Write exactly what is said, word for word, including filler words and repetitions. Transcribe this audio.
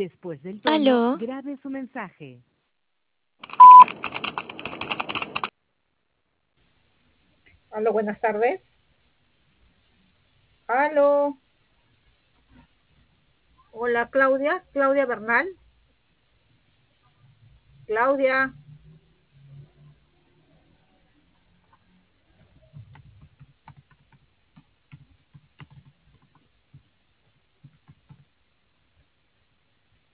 Después del tono, Aló, grabe su mensaje. Aló, buenas tardes. Aló. Hola, Claudia. Claudia Bernal. Claudia.